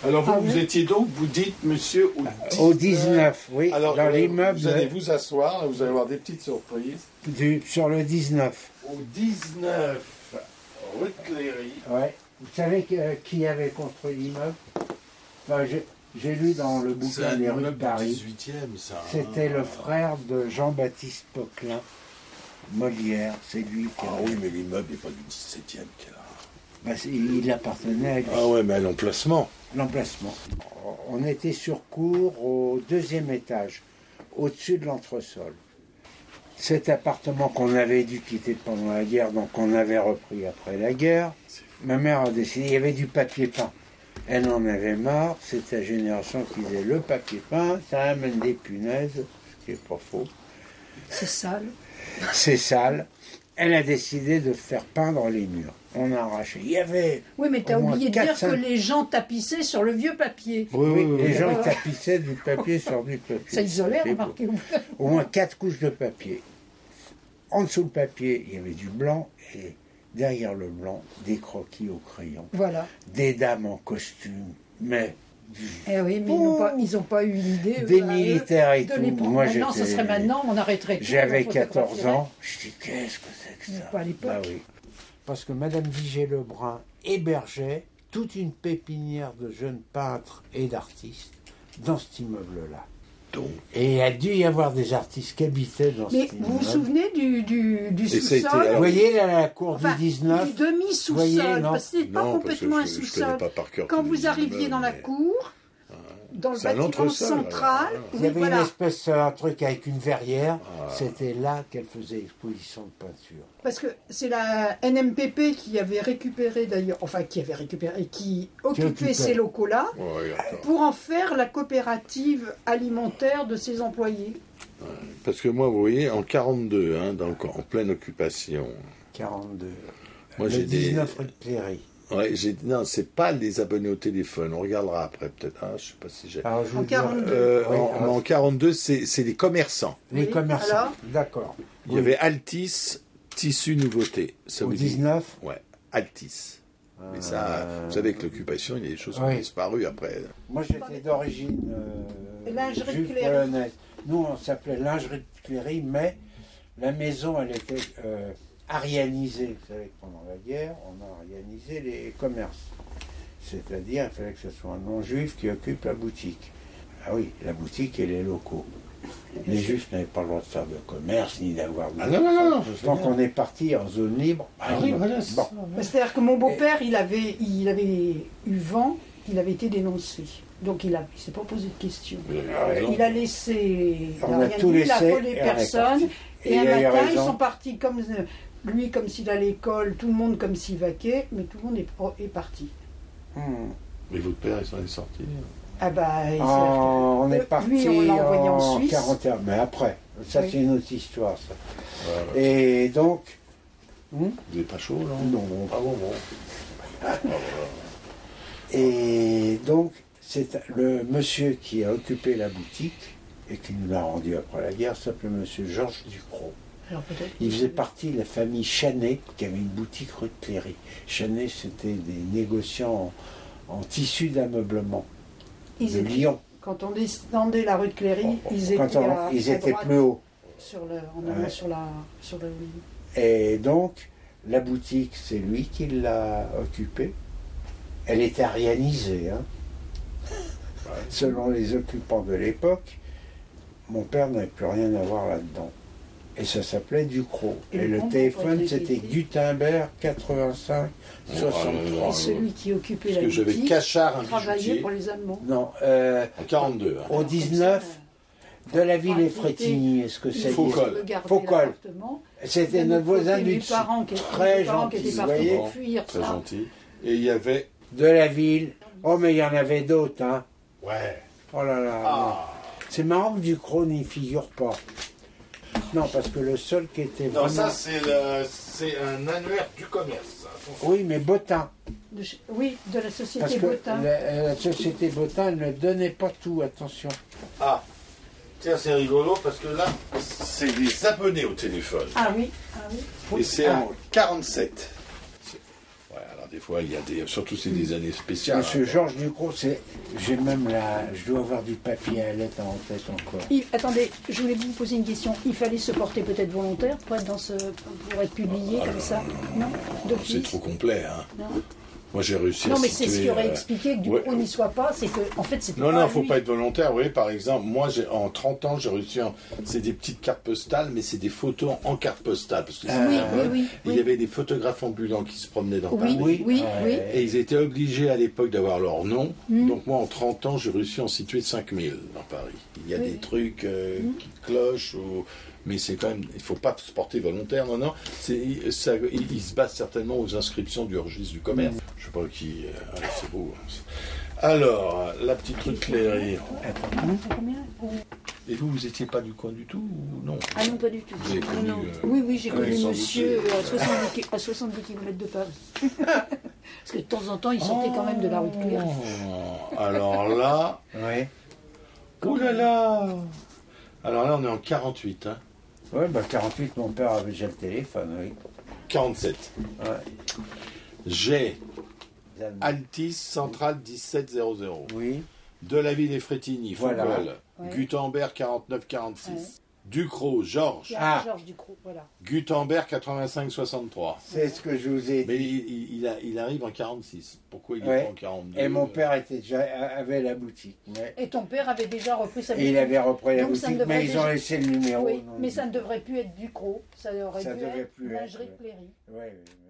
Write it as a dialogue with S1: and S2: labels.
S1: Alors vous étiez donc, vous dites, monsieur,
S2: au 19, oui,
S1: alors,
S2: dans l'immeuble.
S1: Vous allez vous asseoir, vous allez avoir des petites surprises.
S2: Sur le 19.
S1: Au 19, rue de Cléry.
S2: Ouais. Vous savez qui avait construit l'immeuble? Enfin, j'ai lu dans le bouquin des rues de Paris.
S1: 18e, ça.
S2: C'était le frère de Jean-Baptiste Poquelin, Molière. C'est lui qui
S1: Ah oui, mais l'immeuble n'est pas du 17e qu'il a.
S2: Il appartenait à lui.
S1: Ah ouais, mais à l'emplacement.
S2: L'emplacement. On était sur cour au 2e étage, au-dessus de l'entresol. Cet appartement qu'on avait dû quitter pendant la guerre, donc on avait repris après la guerre, ma mère a décidé, il y avait du papier peint. Elle en avait marre, c'est la génération qui disait le papier peint, ça amène des punaises, ce qui n'est pas faux.
S3: C'est sale.
S2: C'est sale. Elle a décidé de faire peindre les murs. On a arraché. Il y avait.
S3: Oui, mais tu as oublié de dire que les gens tapissaient sur le vieux papier.
S2: Oui, les gens tapissaient du papier sur du papier.
S3: Ça isolait, remarquez.
S2: Au moins 4 couches de papier. En dessous le papier, il y avait du blanc et derrière le blanc, des croquis au crayon.
S3: Voilà.
S2: Des dames en costume, mais.
S3: Eh oui, mais ils n'ont pas eu l'idée.
S2: Des militaires et tout.
S3: Moi, maintenant, ce serait maintenant, on arrêterait tout.
S2: J'avais 14 ans. Je dis, qu'est-ce que c'est que ça?
S3: Pas à l'époque.
S2: Bah oui. Parce que Madame Vigée-Lebrun hébergeait toute une pépinière de jeunes peintres et d'artistes dans cet immeuble-là. Et il a dû y avoir des artistes qui habitaient dans cet immeuble.
S3: Mais vous vous souvenez du sous-sol?
S2: Vous voyez là, la cour du 19?
S3: Du demi-sous-sol, parce que ce n'est pas complètement un sous-sol.
S1: Quand
S3: vous arriviez dans la cour, dans le bâtiment central,
S2: il y avait une espèce, un truc avec une verrière, c'était là qu'elle faisait exposition de peinture.
S3: Parce que c'est la NMPP qui avait récupéré d'ailleurs, qui occupait ces locaux-là, pour en faire la coopérative alimentaire de ses employés.
S1: Parce que moi, vous voyez, en 42, donc en pleine occupation.
S2: 42.
S1: Moi, j'ai
S2: 19 rue de Cléry.
S1: Ouais, non, c'est pas les abonnés au téléphone. On regardera après peut-être. Je sais pas si j'ai.
S3: En 42.
S1: En 42, c'est les commerçants.
S2: Les commerçants. D'accord.
S1: Il y avait Altis, Tissu Nouveauté. Ça
S2: au
S1: vous
S2: 19.
S1: Dit ouais, Altis. Mais ça, vous savez, avec l'occupation, il y a des choses qui ont disparu après.
S2: Moi, j'étais d'origine
S3: juive
S2: polonaise. Nous, on s'appelait lingerie de Cléry, mais la maison, elle était arianisée. Vous savez que pendant la guerre, on a arianisé les commerces. C'est-à-dire, il fallait que ce soit un non-juif qui occupe la boutique. Ah oui, la boutique et les locaux. Les juifs n'avaient pas le droit de faire de commerce, ni d'avoir de...
S1: non.
S2: Donc on est parti en zone libre.
S1: Voilà.
S2: Bon.
S3: C'est-à-dire que mon beau-père, il avait eu vent, il avait été dénoncé. Donc il ne s'est pas posé de questions. Il a laissé... Il a volé personne. Et un matin, ils sont partis comme lui, comme s'il allait à l'école, tout le monde comme s'il vaquait, mais tout le monde est parti.
S1: Mais votre père, il s'en est sorti.
S2: On est parti
S3: lui, on l'a envoyé en Suisse.
S2: 41, mais après. Ça, c'est une autre histoire, ça. Et donc...
S1: Vous n'êtes pas chaud, là?
S2: Non.
S1: Ah bon.
S2: Et donc, c'est le monsieur qui a occupé la boutique et qui nous l'a rendu après la guerre s'appelait monsieur Georges Ducrot. Il faisait partie de la famille Chanet, qui avait une boutique rue de Cléry. Chanet, c'était des négociants en tissu d'ameublement de Lyon.
S3: Quand on descendait la rue de Cléry, ils étaient
S2: plus hauts.
S3: Sur le
S2: Et donc, la boutique, c'est lui qui l'a occupée. Elle était arianisée, selon les occupants de l'époque. Mon père n'avait plus rien à voir là-dedans. Et ça s'appelait Ducrot. Et le téléphone, c'était Gutenberg 85 63.
S3: Et celui qui occupait la boutique,
S1: j'avais Cachard,
S3: travaillait pour les Allemands.
S2: Non,
S1: en 42.
S2: Au 19, de la ville et Frétigny, est-ce que c'est
S3: Faucol.
S2: C'était notre voisin du dessus. Très gentil, vous voyez.
S1: Très gentil. Et il y avait...
S2: De la ville. Oh, mais il y en avait d'autres,
S1: Ouais.
S2: Oh là là. C'est marrant que Ducrot n'y figure pas. Non, parce que le seul qui était vraiment...
S1: Non, ça, c'est un annuaire du commerce. Attention.
S2: Oui, mais Bottin.
S3: De la société
S2: parce que
S3: Bottin.
S2: La société Bottin ne donnait pas tout, attention.
S1: Tiens, c'est rigolo, parce que là, c'est des abonnés au téléphone.
S3: Ah oui.
S1: Et c'est en 47. des fois, il y a des... Surtout, c'est des années spéciales.
S2: Monsieur Georges Ducrot, j'ai même je dois avoir du papier à lettres en tête encore.
S3: Attendez, je voulais vous poser une question. Il fallait se porter peut-être volontaire pour être, pour être publié comme ça? Non?
S1: C'est trop complet, hein.
S3: Non.
S1: Moi, j'ai réussi
S3: à
S1: situer...
S3: Non, mais c'est ce qui aurait expliqué que Ducrot n'y soit pas, c'est que, en fait, c'était
S1: Non, il ne faut pas être volontaire, oui. Par exemple, moi, en 30 ans, j'ai réussi... C'est des petites cartes postales, mais c'est des photos en carte postale. Parce que il y avait des photographes ambulants qui se promenaient dans Paris.
S3: Oui.
S1: Et ils étaient obligés, à l'époque, d'avoir leur nom. Donc, moi, en 30 ans, j'ai réussi à en situer 5000 dans Paris. Il y a des trucs qui clochent mais c'est quand même, il ne faut pas se porter volontaire, non. Il se base certainement aux inscriptions du registre du commerce. Je ne sais pas qui. C'est beau. Alors, la petite truclerie. Et vous n'étiez pas du coin du tout ou non?
S3: Ah non, pas du tout.
S1: Vous avez connu,
S3: Oui, j'ai connu monsieur à 70 km de Paris. Parce que de temps en temps, il sortait quand même de la rue de Cléry.
S1: Alors là.
S2: Oui.
S1: Oh là là. Alors là, on est en 48. Hein.
S2: Oui, 48, mon père avait déjà le téléphone, oui.
S1: 47.
S2: Ouais.
S1: J'ai Altis Centrale 1700.
S2: Oui.
S1: De la ville des Frétigny,
S2: voilà.
S1: Foucault. Gutenberg 4946. Ouais. Ducrot, Georges.
S3: Georges Ducrot, voilà.
S1: Gutenberg 8563.
S2: C'est ce que je vous ai dit.
S1: Mais il arrive en 46. Pourquoi il est pas en 42?
S2: Et mon père avait la boutique.
S3: Et ton père avait déjà repris sa
S2: boutique. Et il avait repris la boutique, mais ils ont laissé le numéro.
S3: Oui, mais ça ne devrait plus être Ducrot. Ça aurait dû être
S2: plus
S3: lingerie Cléry.
S2: Oui.